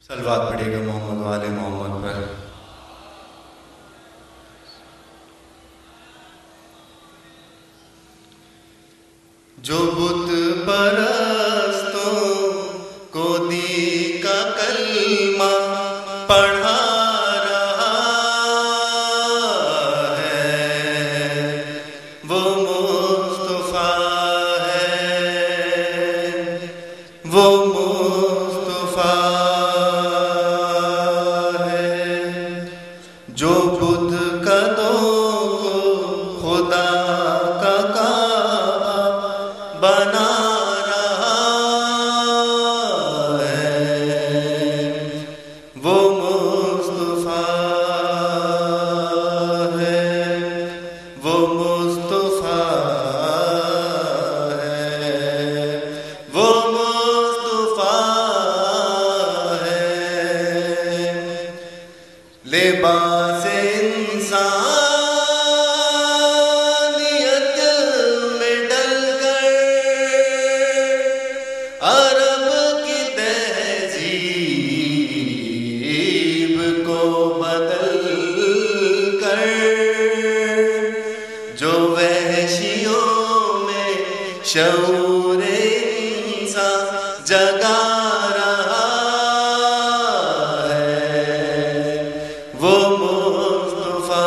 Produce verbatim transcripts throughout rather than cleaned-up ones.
صلوات پڑھیے گا محمد والے محمد پر۔ جو بت پرستوں کو دی کا کلمہ پڑھا رہا ہے وہ مصطفیٰ ہے، وہ مصطفیٰ ہے۔ جو بت قدوں کو خدا کا کعبہ بنا رہا ہے وہ مصطفیٰ ہے، وہ مصطفیٰ ہے، وہ مصطفیٰ ہے۔ لباس انسان عرب کی تہذیب کو بدل کر، جو وحشیوں میں شعور انسان جگا رہا ہے وہ مصطفیٰ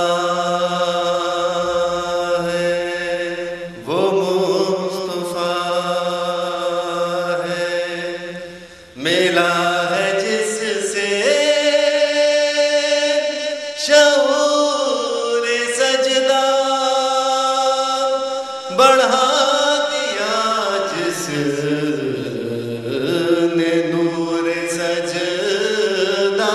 ہے، وہ مصطفیٰ ملا ہے جس سے شعور سجدہ، بڑھا دیا جس نے نور سجدہ،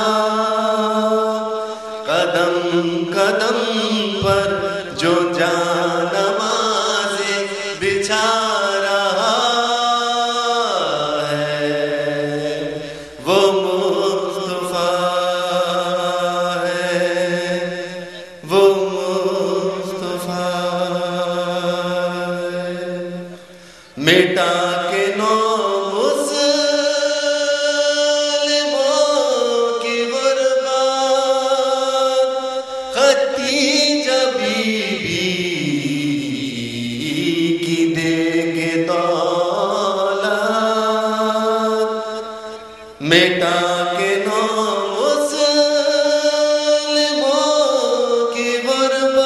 قدم قدم پر جو جان نمازیں بچھا رہا وہ مصطفیٰ ہے، وہ مصطفیٰ ہے۔ مٹا کے نو مسلموں کی غربت، ختیجہ بی بی کی دے کے دولت، مٹا کے نو مسلموں کی غربت،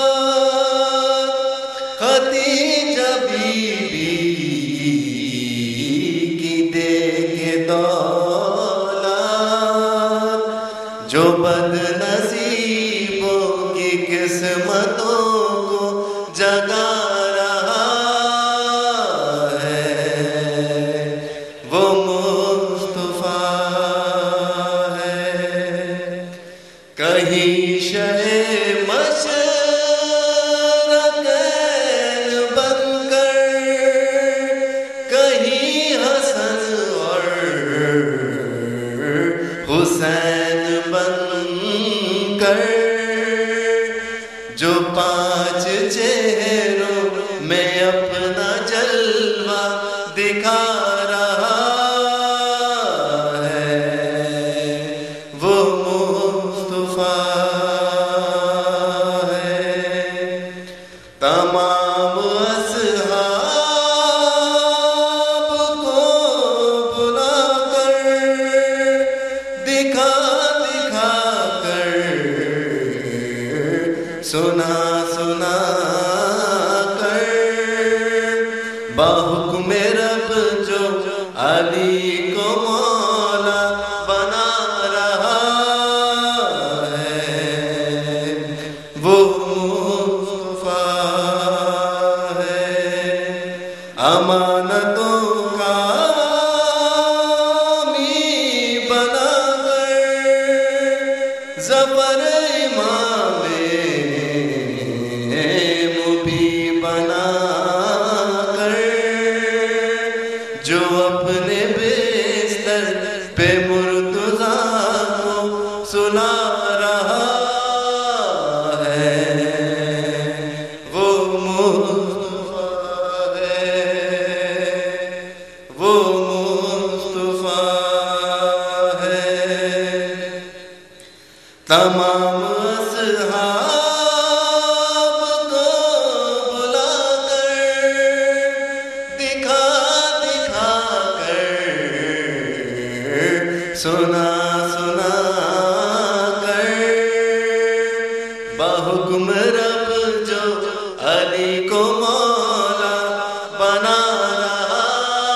ختیجہ بی بی کی دے کے دولت، جو بد نصیبوں کی قسمتوں کو جگا رہا ہے وہ مصطفیٰ ہے۔ کہیں شہ مشرقین بن کر، کہیں حسن اور حسین بن کر، جو پانچ چہروں میں اپنا جلوہ دکھا رہا ہے وہ مصطفیٰ ہے۔ تمام اصحاب کو بلا کر، دکھا دکھا کر، سنا سنا کر، بحکم رب جو علی کو مولا بنا رہا ہے وہ مصطفیٰ ہے۔ امانتوں کا حامی بنا کر، ظفر امام مبی بنا کر، جو اپنے بستر پہ مرتضیٰ کو سنا رہا ہے وہ مصطفیٰ ہے، وہ مصطفیٰ ہے۔ تمام اصحاب کو بلا کر دکھا دکھا کر سنا سنا کر بحکم رب جو علی کو مولا بنا رہا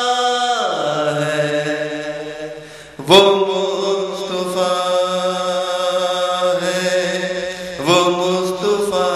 ہے وہ مصطفیٰ ہے وہ مصطفیٰ